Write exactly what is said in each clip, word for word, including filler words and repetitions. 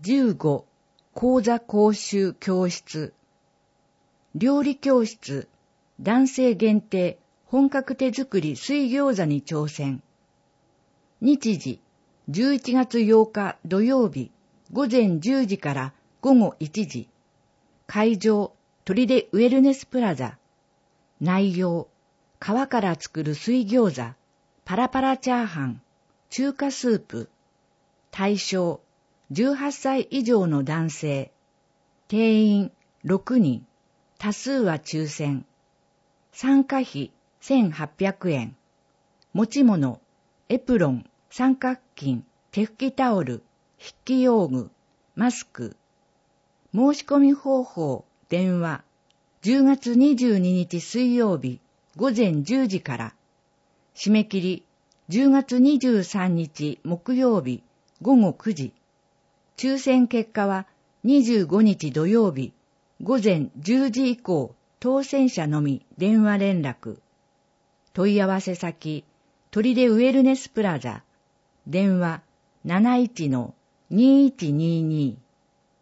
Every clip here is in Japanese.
じゅうご、講座講習教室。料理教室、男性限定、本格手作り水餃子に挑戦。日時、じゅういちがつようか土曜日、午前じゅうじから午後いちじ。会場、砦ウェルネスプラザ。内容、皮から作る水餃子、パラパラチャーハン、中華スープ。対象、じゅうはっさい以上の男性。定員ろくにん。多数は抽選。参加費せんはっぴゃくえん。持ち物、エプロン、三角巾、手拭きタオル、筆記用具、マスク。申し込み方法、電話。じゅうがつにじゅうににち水曜日、午前じゅうじから。締め切り、じゅうがつにじゅうさんにち木曜日、午後くじ。抽選結果はにじゅうごにち土曜日、午前じゅうじ以降、当選者のみ電話連絡。問い合わせ先、砦ウェルネスプラザ。電話 なないちのにいちにーにー。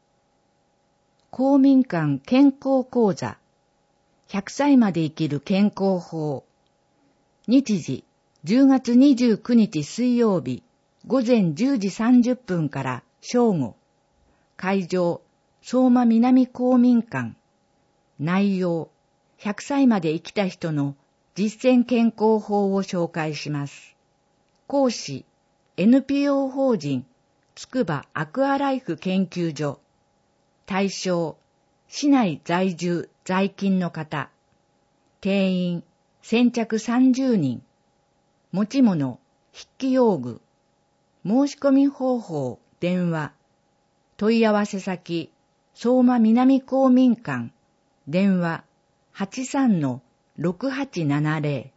公民館健康講座。ひゃくさいまで生きる健康法。日時、じゅうがつにじゅうくにち水曜日、午前じゅうじさんじゅっぷんから正午。会場、相馬南公民館。内容、ひゃくさいまで生きた人の実践健康法を紹介します。講師、エヌピーオー 法人、つくばアクアライフ研究所。対象、市内在住在勤の方。定員、先着さんじゅうにん。持ち物、筆記用具。申し込み方法、電話。問い合わせ先、相馬南公民館。電話 はちさんのろくはちななぜろ。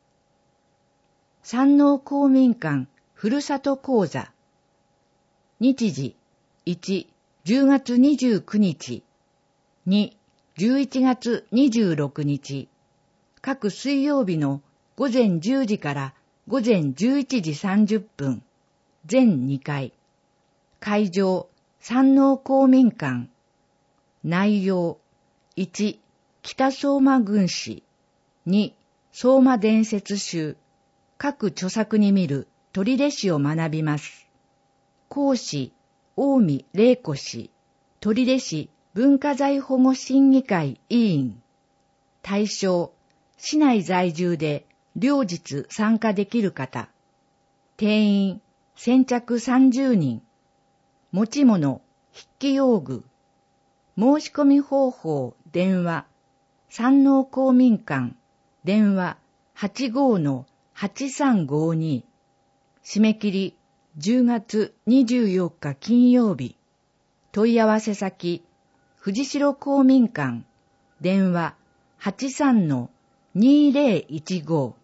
山王公民館ふるさと講座。日時、いち、じゅうがつにじゅうくにち。に、じゅういちがつにじゅうろくにち。各水曜日の午前じゅうじから午前じゅういちじさんじゅっぷん。全にかい。会場、山王公民館。内容、いち、北相馬軍史。に、相馬伝説集。各著作に見る砦史を学びます。講師、近江玲子氏。砦史文化財保護審議会委員。対象、市内在住で両日参加できる方。定員、先着さんじゅうにん。持ち物、筆記用具。申し込み方法、電話。山王公民館。電話 はちごのはちさんごに。締め切り、じゅうがつにじゅうよっか金曜日。問い合わせ先、藤代公民館。電話 はちさんのにぜろいちご。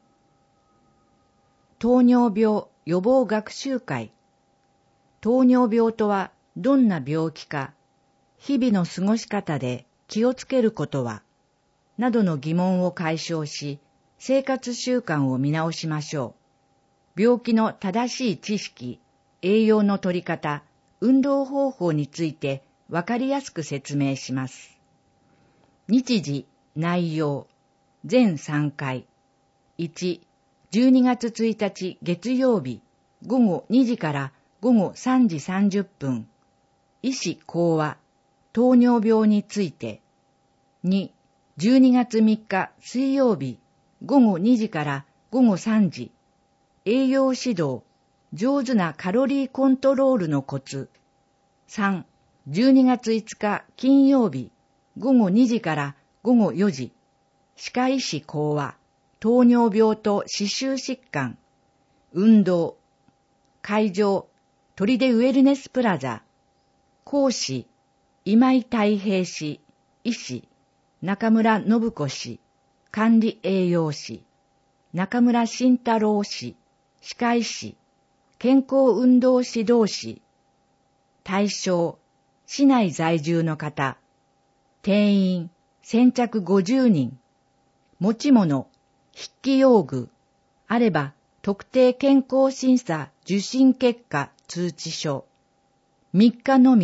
糖尿病予防学習会。糖尿病とはどんな病気か、日々の過ごし方で気をつけることは、などの疑問を解消し、生活習慣を見直しましょう。病気の正しい知識、栄養の取り方、運動方法についてわかりやすく説明します。日時、内容、全さんかい。いち、じゅうにがつついたち月曜日、午後にじから午後さんじさんじゅっぷん。医師講話、糖尿病について。に、じゅうにがつみっか水曜日、午後にじから午後さんじ。栄養指導、上手なカロリーコントロールのコツ。さん、じゅうにがついつか金曜日、午後にじから午後よじ。歯科医師講話、糖尿病と歯周疾患。運動。会場、砦ウェルネスプラザ。講師、今井太平氏、医師、中村信子氏、管理栄養士、中村慎太郎氏、歯科医師、健康運動指導士。対象、市内在住の方。定員、先着ごじゅうにん。持ち物、筆記用具。あれば、特定健康審査受診結果通知書。みっかのみ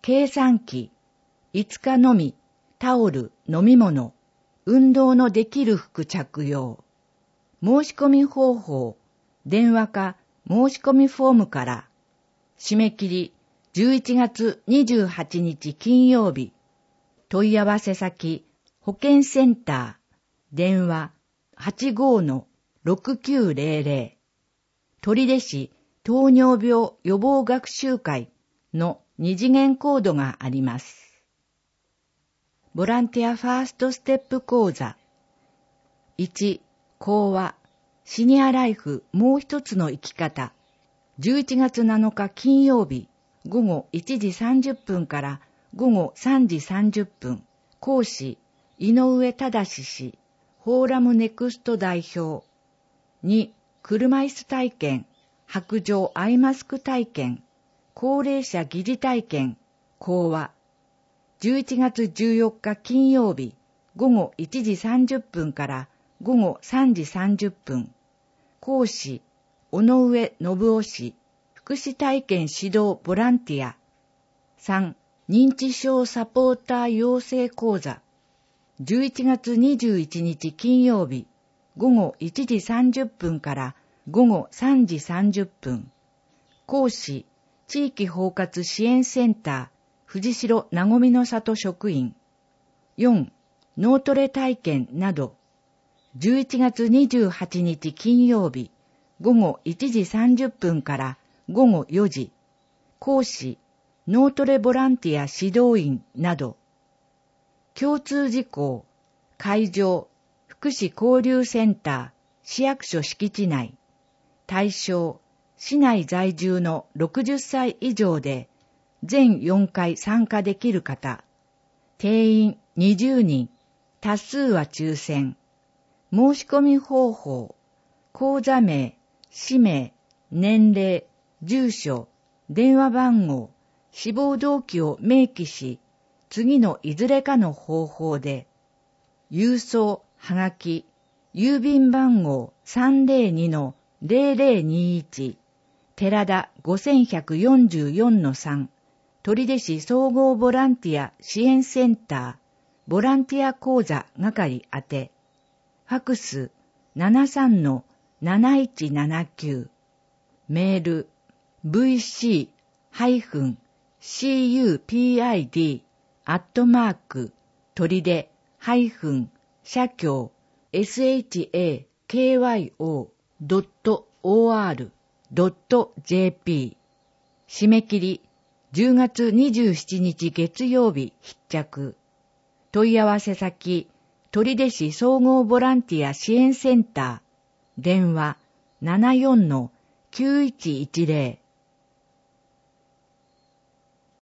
計算機、いつかのみ、タオル、飲み物、運動のできる服着用。申し込み方法、電話か申し込みフォームから。締め切りじゅういちがつにじゅうはちにち金曜日。問い合わせ先、保健センター、電話 はちごーのろくきゅうぜろぜろ。取手市糖尿病予防学習会の二次元コードがあります。ボランティアファーストステップ講座。いち、講話、シニアライフもう一つの生き方。じゅういちがつなのか金曜日、午後いちじさんじゅっぷんから午後さんじさんじゅっぷん。講師、井上忠氏、フォーラムネクスト代表。に、車椅子体験、白状アイマスク体験、高齢者疑似体験、講話。じゅういちがつじゅうよっか金曜日、午後いちじさんじゅっぷんから午後さんじさんじゅっぷん。講師、尾上信夫氏、福祉体験指導ボランティア。さん、認知症サポーター養成講座。じゅういちがつにじゅういちにち金曜日、午後いちじさんじゅっぷんから午後さんじさんじゅっぷん。講師、地域包括支援センター、藤代なごみの里職員。よん、脳トレ体験など。じゅういちがつにじゅうはちにち金曜日、午後いちじさんじゅっぷんから午後よじ。講師、脳トレボランティア指導員など。共通事項、会場、福祉交流センター、市役所敷地内。対象、市内在住のろくじゅっさい以上で、全よんかい参加できる方。定員にじゅうにん、多数は抽選。申し込み方法、口座名、氏名、年齢、住所、電話番号、志望動機を明記し、次のいずれかの方法で、郵送、はがき、郵便番号 さんぜろにのぜろぜろにいち、寺田 ごせんひゃくよんじゅうよんのさん、取手市総合ボランティア支援センター、ボランティア講座係宛て、ファクス ななさんのなないちななきゅう、メール ブイシー シーユーピーアイディー アットマーク取手社協 シャコ ドット オーアール ドット ジェーピー。 締め切りじゅうがつにじゅうしちにち月曜日必着。問い合わせ先、取手市総合ボランティア支援センター、電話 ななよんのきゅういちいちぜろ。